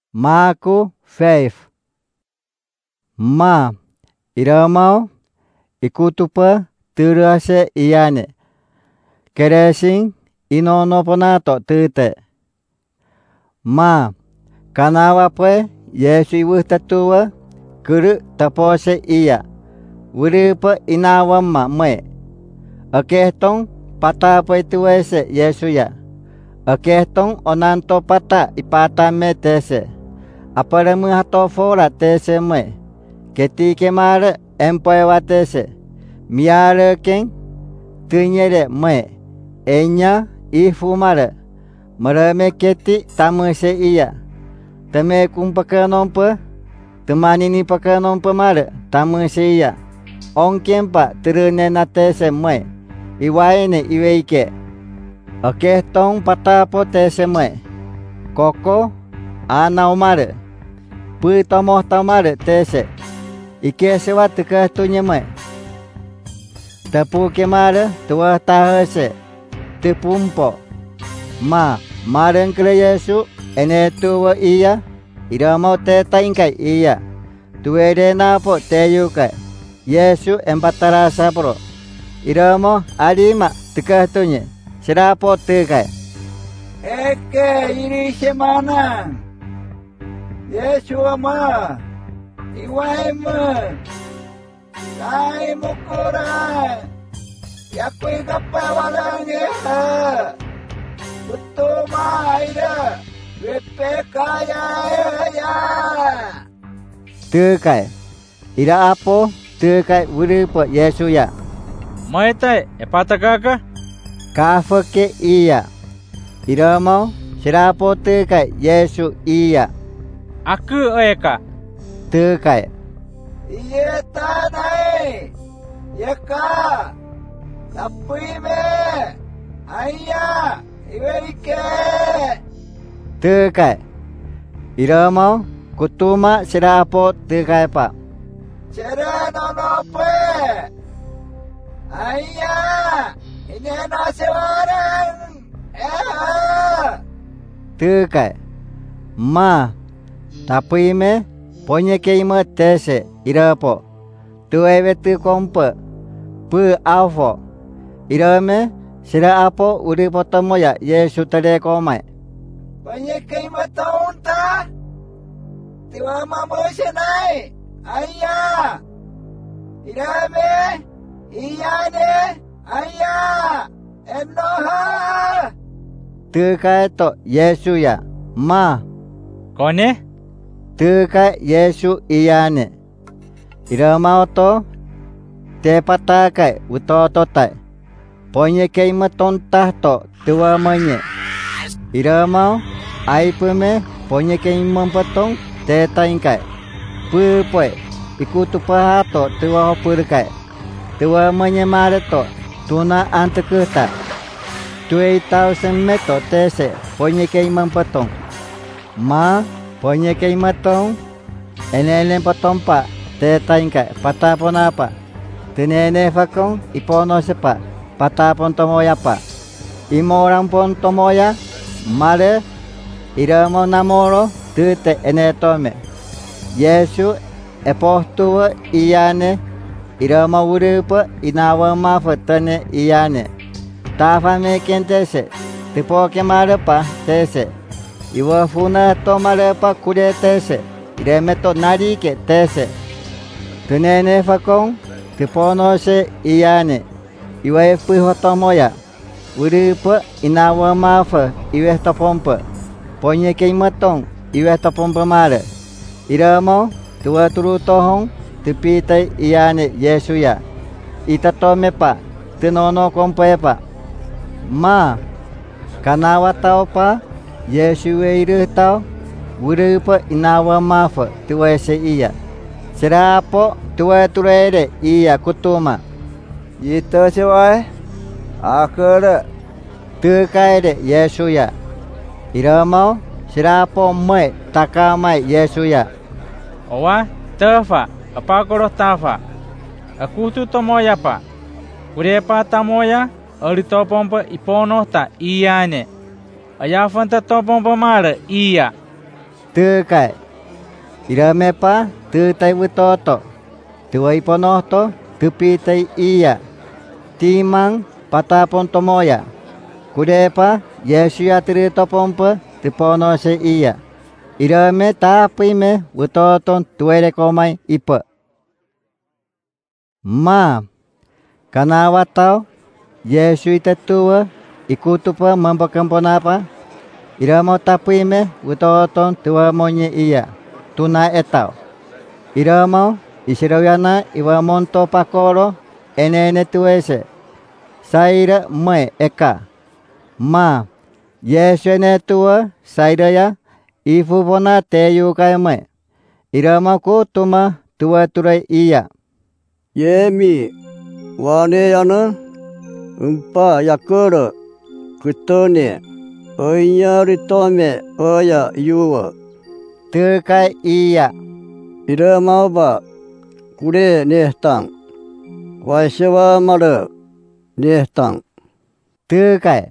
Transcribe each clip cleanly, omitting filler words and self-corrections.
Maku faith. Ma iramau ikutupa terase iane. Keresing inono ponato tete. Ma kanawape Yesu iwuhtatua kuru tapose iya. Wuripa inawama me. Akehtong patapa ituese Yesu ya. Akehtong onanto pata ipata me tese. Aparamu hato fora tese me. Ketike mare empoewa tese. Miare ken tunyere me. Enya ifumare. Marame keti tamuse iya. Teme kumpakanompa. Temanini pakanompa mare tamuse iya. Ongkempa terunena tese me. Iwaene iweike. Akehtong patapo tese me. Koko ana umare. Putomoh tamare tese. Ike sewa tekahtunya me. Tepu kemare tua tahase. Tepumpo. Ma maren kele Yesu ene tuwa iya. Iramau te taingkai iya. Tuwede napo te yukai. Yesu empatara sapro. Iramau adima tekahtunya. Sirapo tekai. Eke iri semana. Yesu ama. Iwaima. Kai mukura. Yakui kapawalange ha. Utuma ida. Wepekaya ya. Tekai. Ira apo tekai wuripa Yesu ya. Maitai epatakaka? Kafake iya. Iramau sirapo tekai Yesu iya. Aku eka. Tekai. Iya tanai. Yaka. Tapui me. Ayah. Iwerike. Tekai. Iramau kutuma sirapo tekai pa. Cerano nope. Ayah. Ini nasi warang. Tekai. Ma. Tapi me. Ponye keima tese. Irapo. Tuewe tu kompa. Pu alfo. Irame. Sira apo uri potomo ya Yesu tade komai. Banyak keima taunta. Tiwa mamose nai. Ayah. Irame. Iyane. Ayah. Enoha. Tekai to Yesu ya. Ma. Kone? Tekai Yesu iyane. Iramau to. Te patakai utototai. Ponye keima tontah to tua menye. Iramau aipume ponye keima potong te taingkai. Pupoe ikutu pahato tua hopurkai. Tua menye mare to tuna antekuta. 2000 meto tese ponye keima potong. Ma ponye keima tong enelen potong pa te taingkai patapon apa. Tenene fakong ipono sepa. Patapon tomoya pa. Imoran pon tomoya. Mare. Iramo namoro. Tute enetome. Yesu epostuwa iyane. Iramo urupa inawa mafatane iyane. Tafame kentese. Tipoke marepa tese. Iwa funa to marepa kure tese. Iremeto narike tese. Tenene fakong. Tipono se iyane. Iwa puho tomoya. Urupa inawa mafa. Iwa topompa. Ponye keimatong. Iwa topompa mare. Iramo. Tua turu tohong. Tipitai iyane Yesu ya. Itatome pa. Tinono kompa pa. Ma. Kanawa tau pa. Yesu iru tau. Urupa inawa mafa. Tua se iya. Sirapo. Tua turere iya kutuma. Ito siwai. Akere. Tekai de Yesu ya. Iramau sirapo me takamai Yesu ya. Owa tafa. Apa koros tafa. Aku tu tomoya pa. Urepa tamoya. Ali topompa ipono ta iyane. Ayafanta topompa mare iya. Tekai. Irame pa tetai witoto. Tuai ponohto tepitai iya. Timang patapon tomoya. Kudepa Yesuya tirito pompa tepono se iya. Irame tapi me witoton tuere komai ipa. Ma kanawatau Yesu itatua ikutupa mampakamponapa. Iramo tapi me witoton tua monye iya. Tuna etau. Iramo isirawyana iwa monto pakoro enene tuese. Saira me eka. Ma Yesu ene tua sairaya ifupona teyu kaime. Iramo kutuma tua turai iya. Yemi wane yana umpa yakura kutone oyari tome oya yuwa. Tekai iya. Irama ba kure nehtang. Waiswa mara nehtang. Tekai.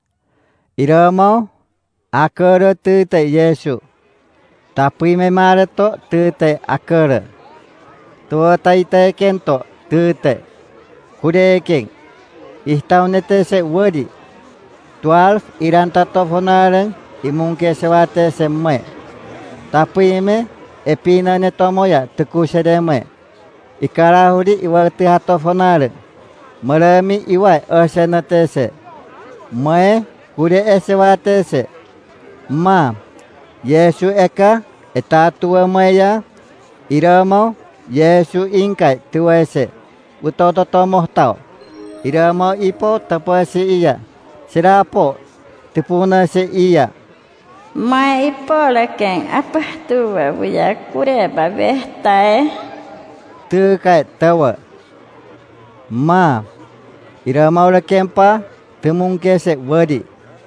Irama akara tetai Yesu. Tapi memara to tetai akara. Tua tai kento tetai. Kude king. Ihtau nete se wadi. 12 iranta tofonaren imungke sewate se me. Tapi me epina ne tomoya teku sedeme. Ikarahudi iwati hatofonaren. Meremi iwai asenate se. Me kude esewate se. Ma Yesu eka etatua maya. Iramo Yesu ingkai tuese. Utoto tomoh tau. Iramo ipo tapasi iya. Sirapo tepuna se iya. Mai ipo leken apa tua buya kure babehtae. Tekai tawa. Ma iramo leken pa temungke se wadi.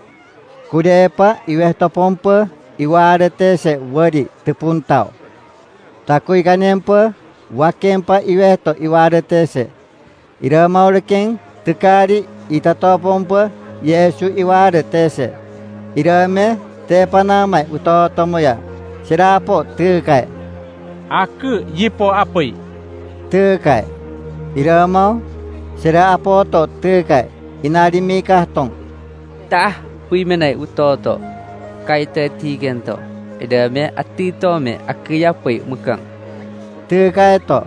Kudepa iwehto pompa iwadete se wadi tepuntau. Takui kanempa wakempa iwehto iwadete se. Iramo leken tekari itato pompa Yesu iwadete se. Irame te panamai utotomoya. Sirapo tekai. Aku yipo apoi. Tekai. Iramo sirapo to tekai. Inarimi kahtong. Tah pui menai utoto. Kaita tigento. Idame atito me akiyapoi mukang. Tekai to.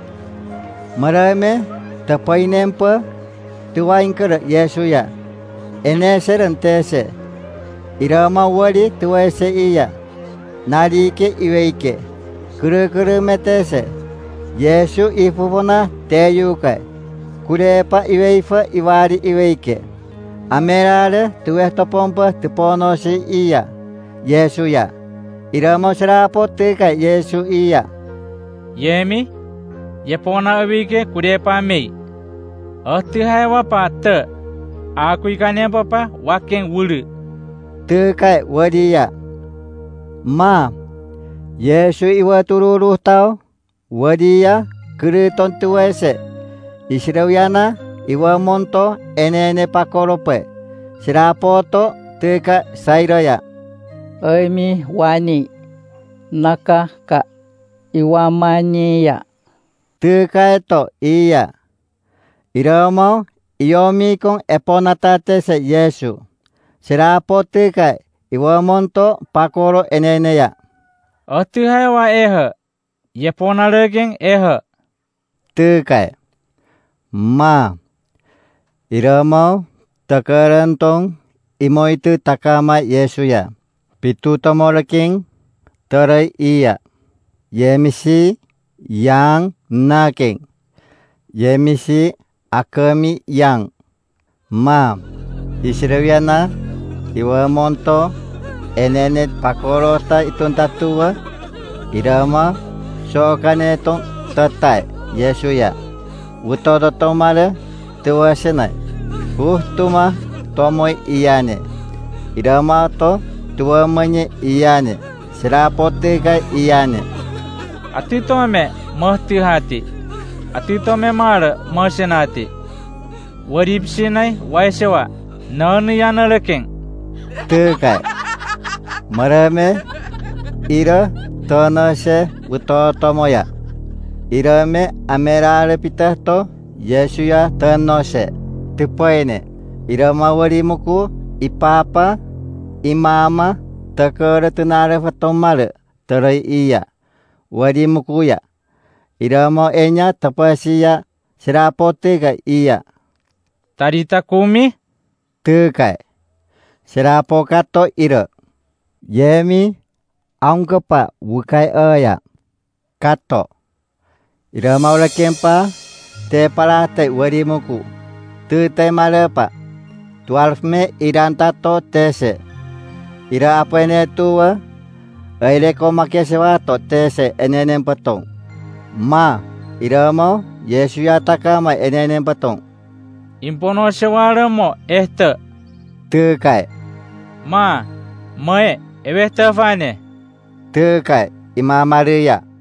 Marame tapainempa tuwaingkara Yesuya. Ene serentese. Irama wadi tuwese iya. Narike iweike. Kuru metese. Yesu ifupona teyukai. Kurepa iweifa iwari iweike. Amerare tuwesto pompa tuponosi iya. Yesuya. Irama serapo tekai Yesu iya. Yemi yepona awike kurepa mei. Otihai wapa te. Aku ikannya papa waken wulu. Tekai wadiya. Ma Yesu iwa tururu tau. Wadiya kereton tuwese. Israwyana iwa monto enene pakorope. Sirapoto teka sairaya. Oimi wani naka ka iwa maniya. Tekai to iya. Iramo iyomi kong eponatate se Yesu. Sirapo tekai iwa monto pakoro eneneya. Otihai wa eha. Yepona legen eha. Tekai. Ma iramo takarantong imoitu takama Yesuya. Pitu tomoraking terai iya. Yemisi yang naking. Yemisi akami yang. Ma Israwyana iwa monto enenet pakorota itong tatua. Irama sokane tong tatai Yesuya. Utoto tomare tuwa senai. Tuma tomoi iyane. Irama to tuwa menye iyane. Sirapote kai iyane. Atito me mahti hati. Atito me mara mahsenati. Waripsinai waisewa. Nanu yana leken. Tekai. Marame ira tona se utoto moya. Ira me amera repita to Yesu ya tano se. Tupoine. Ira mawari muku ipapa imama takara tunare fatomare terai iya. Wadi muku ya. Ira mau enya tapasiya serapote ka iya. Tarita kumi? Tukai. Serapo kato ira. Yemi angkepa bukai aya. Kato. Ira mau lakempa te pala te wadi muku. Tu te malepa. 12 me iran tato tese. Ira apa ene tua. Aile ko makesewa to tese enenen patong. Ma ira mau Yesu ya takama enenen patong. Impono shawara mo este. Tukai. Ma, mae, ebe Stefane. Tukai. Ima Maria.